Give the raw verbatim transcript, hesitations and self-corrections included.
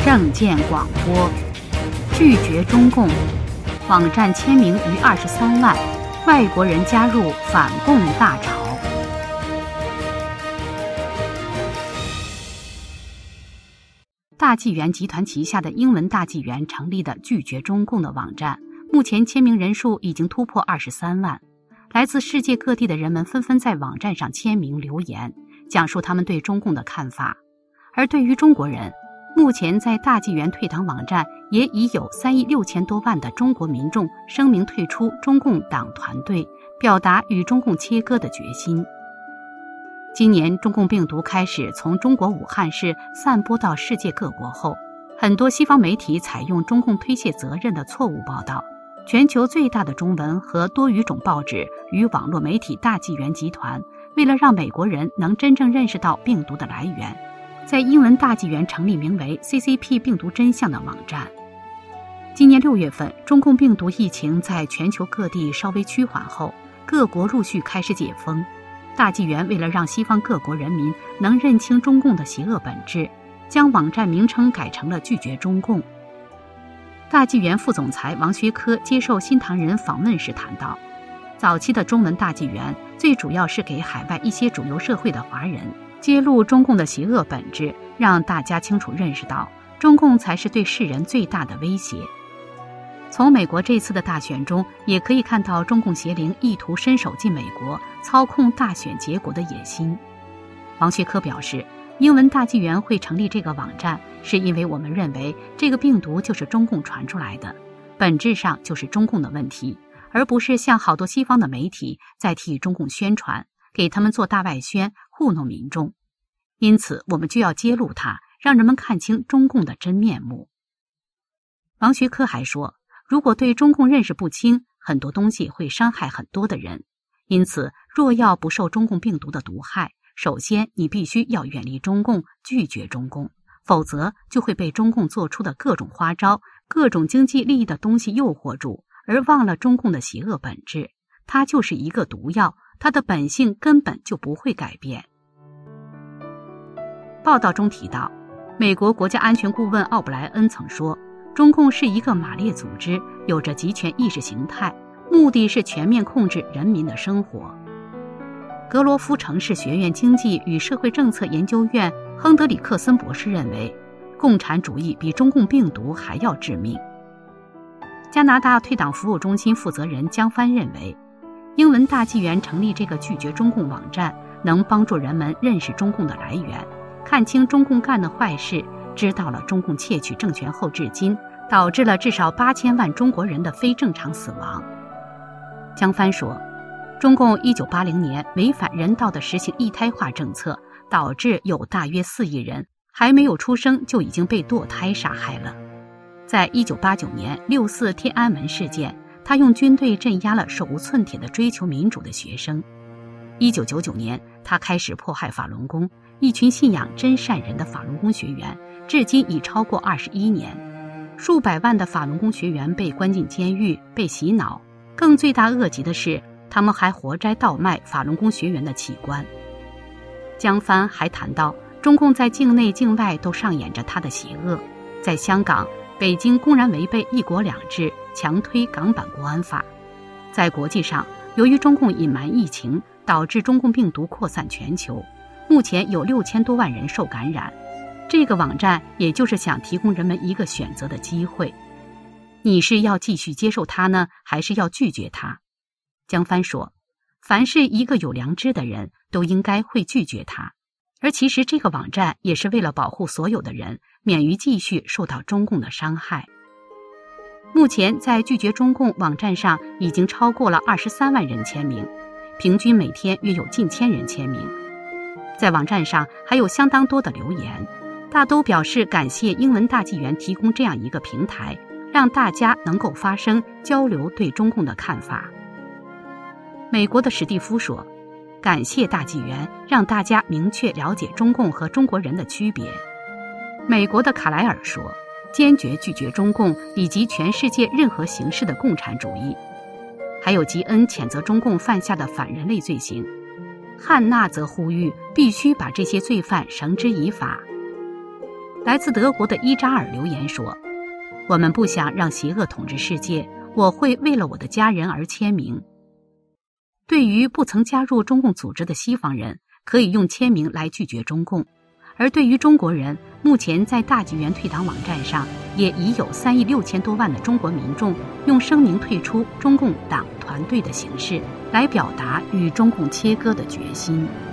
政见广播，拒绝中共，网站签名逾二十三万，外国人加入反共大潮。大纪元集团旗下的英文大纪元成立的拒绝中共的网站，目前签名人数已经突破二十三万。来自世界各地的人们纷纷在网站上签名留言，讲述他们对中共的看法。而对于中国人，目前在大纪元退党网站也已有三亿六千多万的中国民众声明退出中共党团队，表达与中共切割的决心。今年中共病毒开始从中国武汉市散播到世界各国后，很多西方媒体采用中共推卸责任的错误报道。全球最大的中文和多语种报纸与网络媒体大纪元集团，为了让美国人能真正认识到病毒的来源，在英文大纪元成立名为 C C P 病毒真相的网站。今年六月份，中共病毒疫情在全球各地稍微趋缓后，各国陆续开始解封。大纪元为了让西方各国人民能认清中共的邪恶本质，将网站名称改成了拒绝中共。大纪元副总裁王学科接受新唐人访问时谈到，早期的中文大纪元最主要是给海外一些主流社会的华人揭露中共的邪恶本质，让大家清楚认识到中共才是对世人最大的威胁。从美国这次的大选中，也可以看到中共邪灵意图伸手进美国，操控大选结果的野心。王学科表示，英文大纪元会成立这个网站，是因为我们认为这个病毒就是中共传出来的，本质上就是中共的问题，而不是像好多西方的媒体在替中共宣传，给他们做大外宣，糊弄民众。因此我们就要揭露它，让人们看清中共的真面目。王学科还说，如果对中共认识不清，很多东西会伤害很多的人。因此，若要不受中共病毒的毒害，首先你必须要远离中共，拒绝中共，否则就会被中共做出的各种花招、各种经济利益的东西诱惑住，而忘了中共的邪恶本质。它就是一个毒药，它的本性根本就不会改变。报道中提到，美国国家安全顾问奥布莱恩曾说，中共是一个马列组织，有着集权意识形态，目的是全面控制人民的生活。格罗夫城市学院经济与社会政策研究院亨德里克森博士认为，共产主义比中共病毒还要致命。加拿大退党服务中心负责人江帆认为，英文大纪元成立这个拒绝中共网站，能帮助人们认识中共的来源，看清中共干的坏事，知道了中共窃取政权后至今导致了至少八千万中国人的非正常死亡。江帆说，中共一九八零年违反人道的实行一胎化政策，导致有大约四亿人还没有出生就已经被堕胎杀害了。在一九八九年六四天安门事件，他用军队镇压了手无寸铁的追求民主的学生。一九九九年，他开始迫害法轮功，一群信仰真善人的法轮功学员，至今已超过二十一年。数百万的法轮功学员被关进监狱，被洗脑，更罪大恶极的是，他们还活摘盗卖法轮功学员的器官。江帆还谈到，中共在境内境外都上演着他的邪恶。在香港，北京公然违背一国两制，强推港版国安法。在国际上，由于中共隐瞒疫情，导致中共病毒扩散全球，目前有六千多万人受感染。这个网站也就是想提供人们一个选择的机会，你是要继续接受它呢，还是要拒绝它？江帆说，凡是一个有良知的人都应该会拒绝它，而其实这个网站也是为了保护所有的人免于继续受到中共的伤害。目前在拒绝中共网站上已经超过了二十三万人签名，平均每天约有近千人签名。在网站上还有相当多的留言，大都表示感谢英文大纪元提供这样一个平台，让大家能够发声交流对中共的看法。美国的史蒂夫说，感谢大纪元让大家明确了解中共和中国人的区别。美国的卡莱尔说，坚决拒绝中共以及全世界任何形式的共产主义。还有吉恩谴责中共犯下的反人类罪行，汉娜则呼吁必须把这些罪犯绳之以法。 来自德国的伊扎尔留言说，我们不想让邪恶统治世界，我会为了我的家人而签名。对于不曾加入中共组织的西方人，可以用签名来拒绝中共，而对于中国人，目前在大纪元退党网站上也已有三亿六千多万的中国民众用声明退出中共党团队的形式来表达与中共切割的决心。